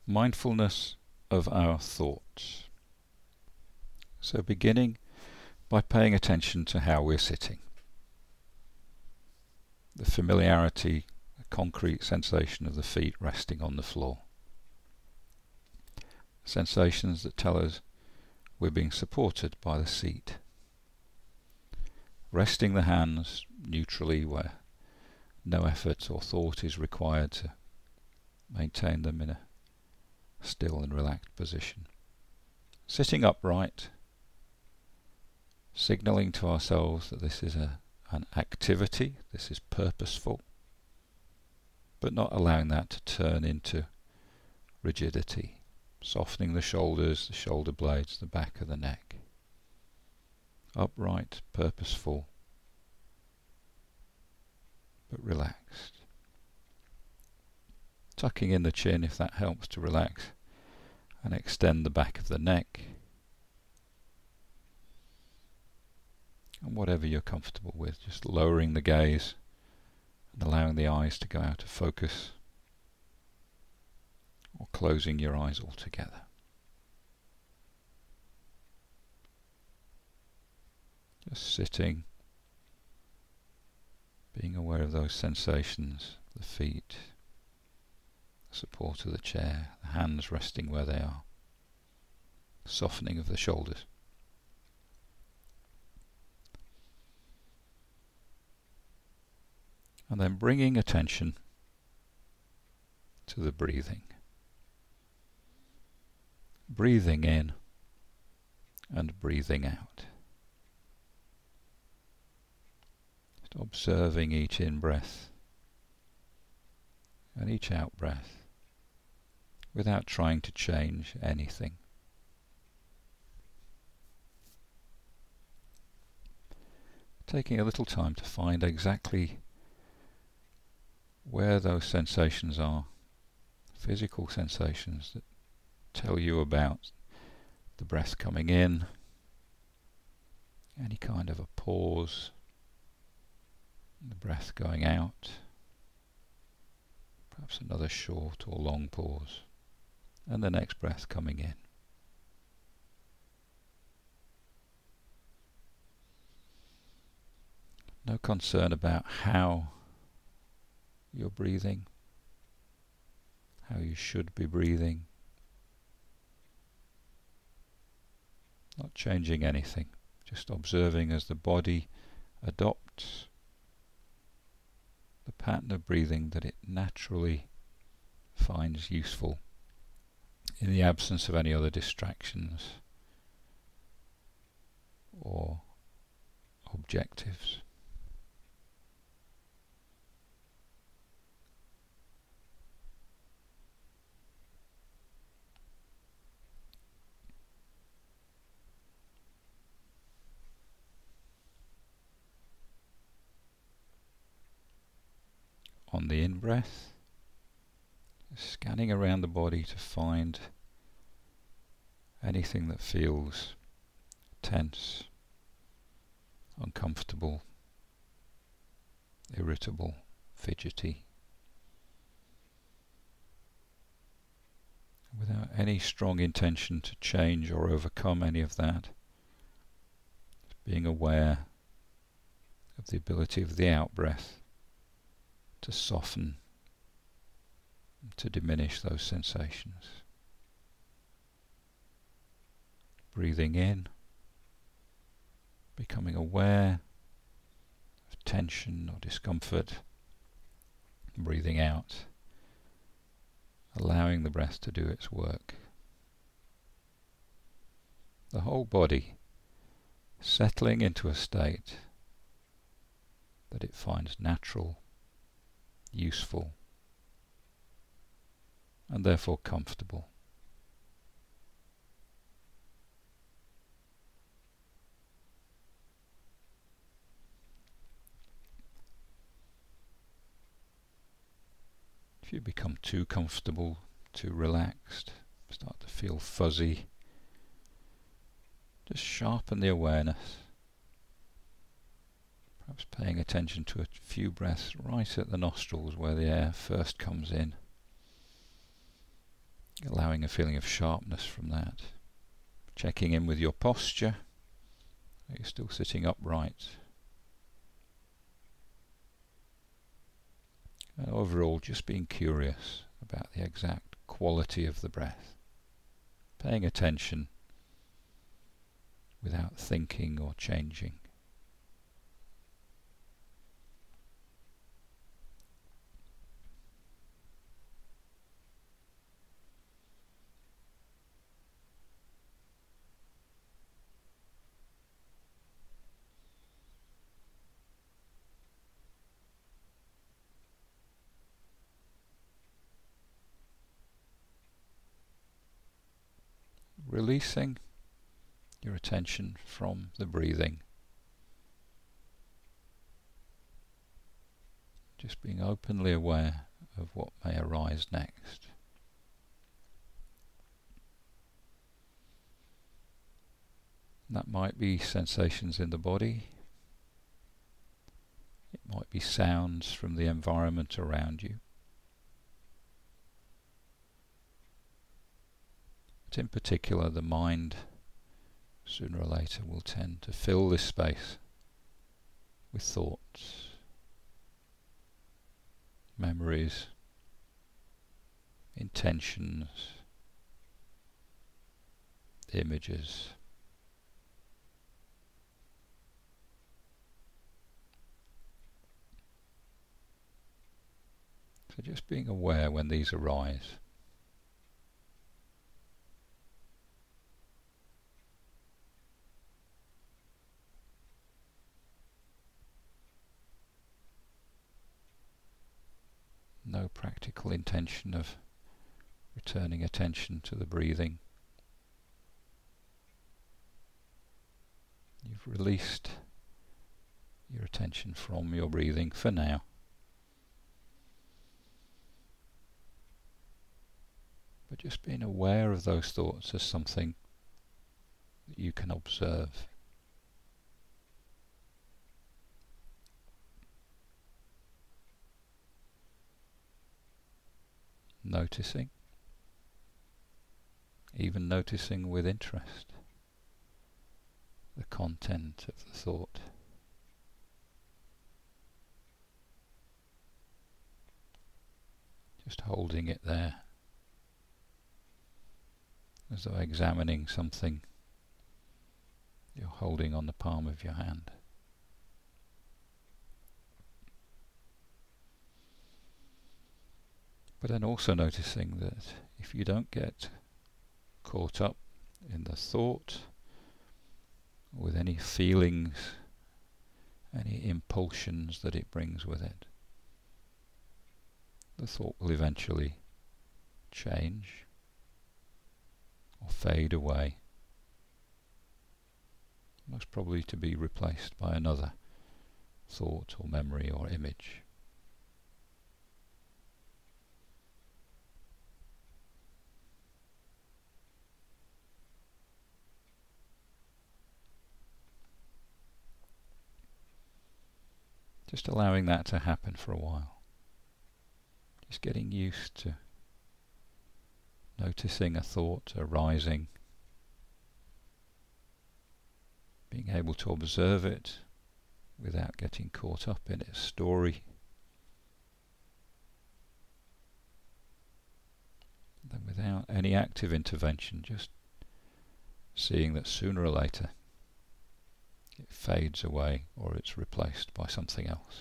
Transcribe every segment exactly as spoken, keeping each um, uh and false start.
mindfulness of our thoughts. So beginning by paying attention to how we're sitting. The familiarity, the concrete sensation of the feet resting on the floor. Sensations that tell us we're being supported by the seat. Resting the hands neutrally where no effort or thought is required to maintain them in a still and relaxed position. Sitting upright, signalling to ourselves that this is a, an activity, this is purposeful, but not allowing that to turn into rigidity. Softening the shoulders, the shoulder blades, the back of the neck. Upright, purposeful, but relaxed. Tucking in the chin if that helps to relax and extend the back of the neck. And whatever you're comfortable with, just lowering the gaze and allowing the eyes to go out of focus, or closing your eyes altogether. Just sitting, being aware of those sensations, the feet, the support of the chair, the hands resting where they are, softening of the shoulders. And then bringing attention to the breathing. Breathing in and breathing out. Just observing each in-breath and each out-breath without trying to change anything. Taking a little time to find exactly where those sensations are, physical sensations that tell you about the breath coming in, any kind of a pause, the breath going out, perhaps another short or long pause, and the next breath coming in. No concern about how you're breathing, how you should be breathing. Not changing anything, just observing as the body adopts the pattern of breathing that it naturally finds useful in the absence of any other distractions or objectives. On the in-breath, scanning around the body to find anything that feels tense, uncomfortable, irritable, fidgety. Without any strong intention to change or overcome any of that, being aware of the ability of the out-breath to soften, to diminish those sensations. Breathing in, becoming aware of tension or discomfort. Breathing out, allowing the breath to do its work. The whole body settling into a state that it finds natural, useful, and therefore comfortable. If you become too comfortable, too relaxed, start to feel fuzzy, just sharpen the awareness. Perhaps paying attention to a few breaths right at the nostrils where the air first comes in, allowing a feeling of sharpness from that. Checking in with your posture. Are you still sitting upright? And overall, just being curious about the exact quality of the breath. Paying attention without thinking or changing. Releasing your attention from the breathing. Just being openly aware of what may arise next. That might be sensations in the body. It might be sounds from the environment around you. But in particular, the mind, sooner or later, will tend to fill this space with thoughts, memories, intentions, images. So just being aware when these arise. No practical intention of returning attention to the breathing. You've released your attention from your breathing for now. But just being aware of those thoughts as something that you can observe. Noticing, even noticing with interest, the content of the thought. Just holding it there, as though examining something you're holding on the palm of your hand. But then also noticing that if you don't get caught up in the thought, or with any feelings, any impulsions that it brings with it, the thought will eventually change or fade away, most probably to be replaced by another thought or memory or image. Just allowing that to happen for a while. Just getting used to noticing a thought arising, being able to observe it without getting caught up in its story. Then without any active intervention, just seeing that sooner or later it fades away or it's replaced by something else.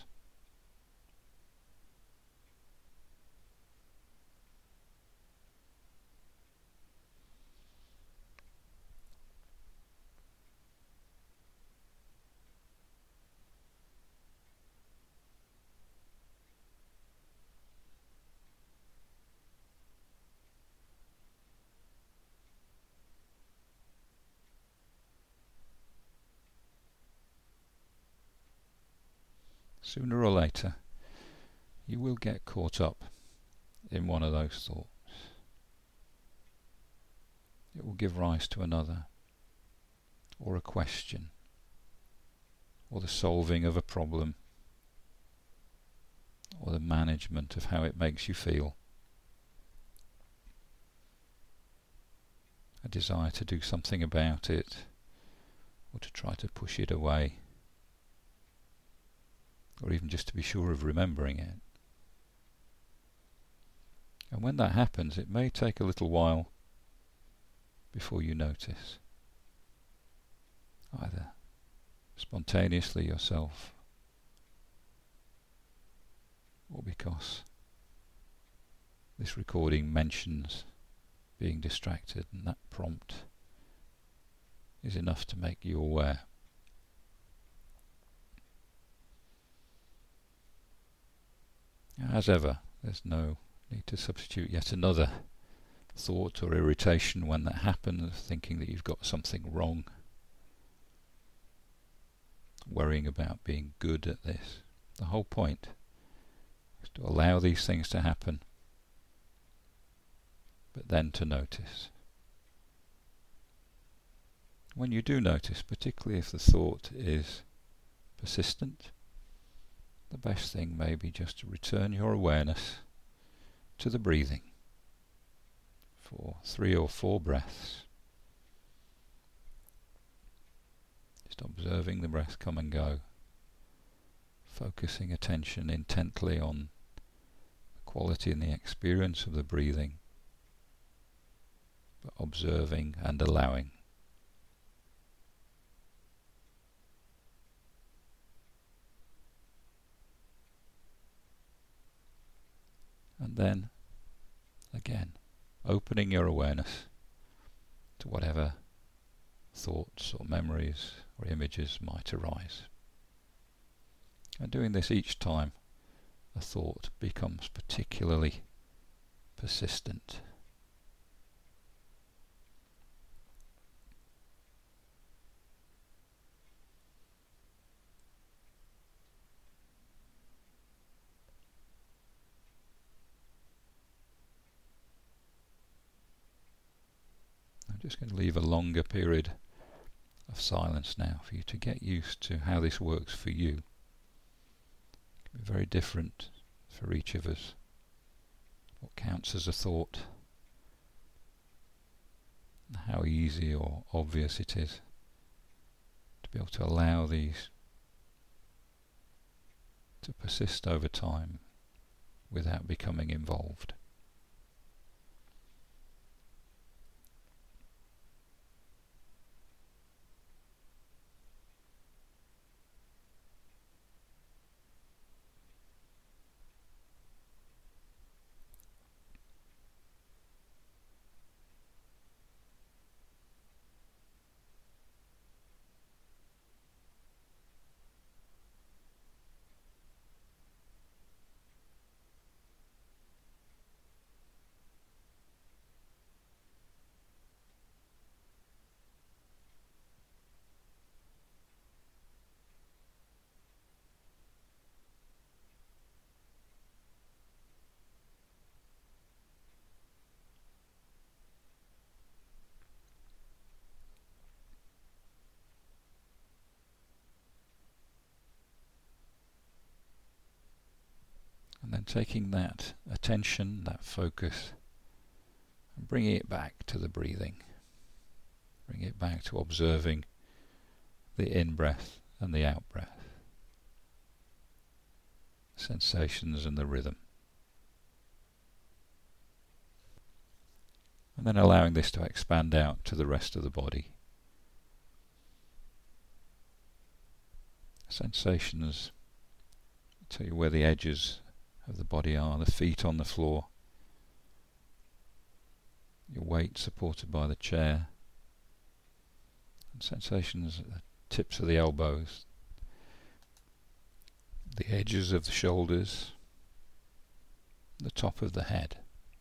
Sooner or later, you will get caught up in one of those thoughts. It will give rise to another, or a question, or the solving of a problem, or the management of how it makes you feel. a desire to do something about it, or to try to push it away, or even just to be sure of remembering it. And when that happens, it may take a little while before you notice, either spontaneously yourself, or because this recording mentions being distracted, and that prompt is enough to make you aware. As ever, there's no need to substitute yet another thought or irritation when that happens, thinking that you've got something wrong, worrying about being good at this. The whole point is to allow these things to happen, but then to notice. When you do notice, particularly if the thought is persistent, the best thing may be just to return your awareness to the breathing for three or four breaths. Just observing the breath come and go, focusing attention intently on the quality and the experience of the breathing, but observing and allowing. And then, again, opening your awareness to whatever thoughts or memories or images might arise. And doing this each time a thought becomes particularly persistent. I'm just going to leave a longer period of silence now for you to get used to how this works for you. It can be very different for each of us. What counts as a thought, and how easy or obvious it is to be able to allow these to persist over time without becoming involved. And then taking that attention, that focus, and bringing it back to the breathing. Bring it back to observing the in-breath and the out-breath, sensations and the rhythm. And then allowing this to expand out to the rest of the body. Sensations tell you where the edges of the body are, the feet on the floor, your weight supported by the chair, and sensations at the tips of the elbows, the edges of the shoulders, the top of the head.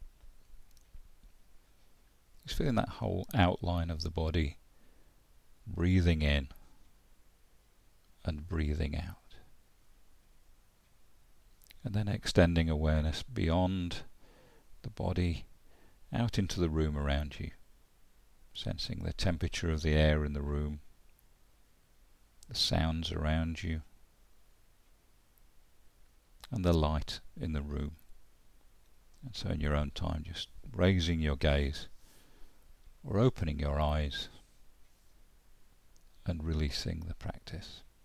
Just feeling that whole outline of the body, breathing in and breathing out. And then extending awareness beyond the body, out into the room around you, sensing the temperature of the air in the room, the sounds around you, and the light in the room. And so in your own time, just raising your gaze or opening your eyes and releasing the practice.